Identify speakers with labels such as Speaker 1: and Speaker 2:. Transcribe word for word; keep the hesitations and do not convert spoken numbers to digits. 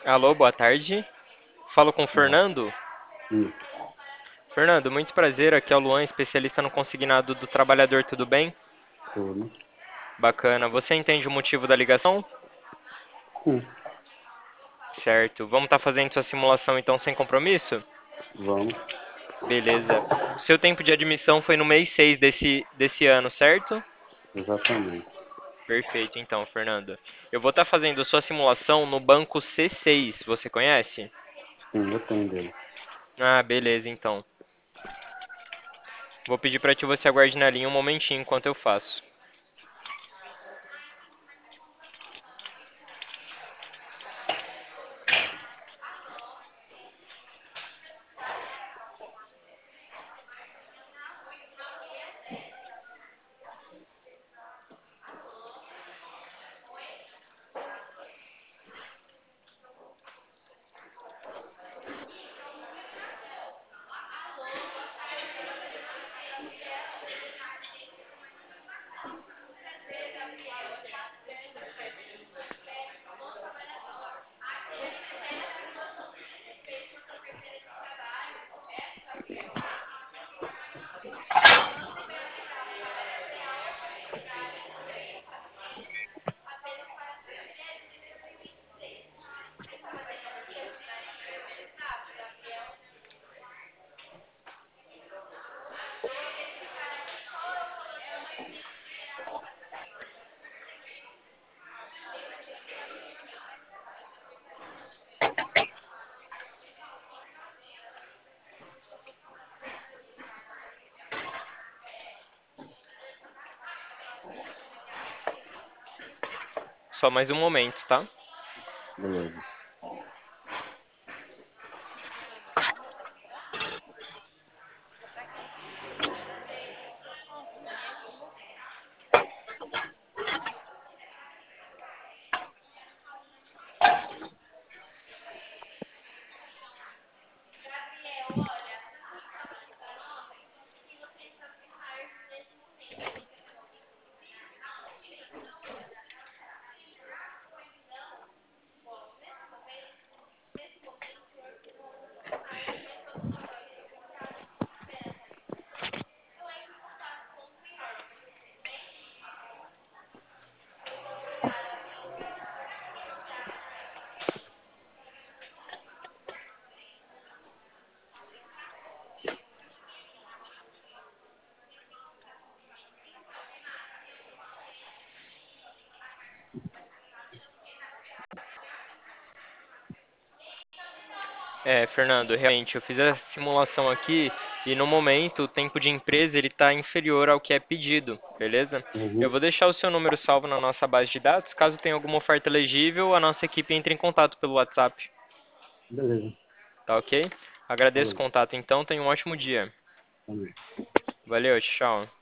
Speaker 1: Alô, boa tarde. Falo com o
Speaker 2: Olá.
Speaker 1: Fernando.
Speaker 2: Isso,
Speaker 1: Fernando, muito prazer. Aqui é o Luan, especialista no consignado do trabalhador. Tudo bem?
Speaker 2: tudo.
Speaker 1: Bacana. Você entende o motivo da ligação?
Speaker 2: Sim,
Speaker 1: Certo. Vamos estar fazendo sua simulação então sem compromisso?
Speaker 2: vamos,
Speaker 1: Beleza. O seu tempo de admissão foi no mês seis desse, desse ano, certo?
Speaker 2: exatamente.
Speaker 1: Perfeito, então, Fernando. Eu vou estar fazendo sua simulação no banco C seis. Você conhece?
Speaker 2: Sim, eu tenho dele.
Speaker 1: Ah, beleza, então. Vou pedir para que você aguarde na linha um momentinho enquanto eu faço. Só mais um momento, tá?
Speaker 2: Beleza.
Speaker 1: É, Fernando, realmente, eu fiz a simulação aqui e no momento o tempo de empresa ele está inferior ao que é pedido, beleza? Eu
Speaker 2: Uhum.
Speaker 1: vou deixar o seu número salvo na nossa base de dados. Caso tenha alguma oferta elegível, a nossa equipe entre em contato pelo WhatsApp,
Speaker 2: Beleza.
Speaker 1: tá ok? Agradeço o
Speaker 2: Falou.
Speaker 1: contato então, tenha um ótimo dia.
Speaker 2: Também.
Speaker 1: Valeu, tchau.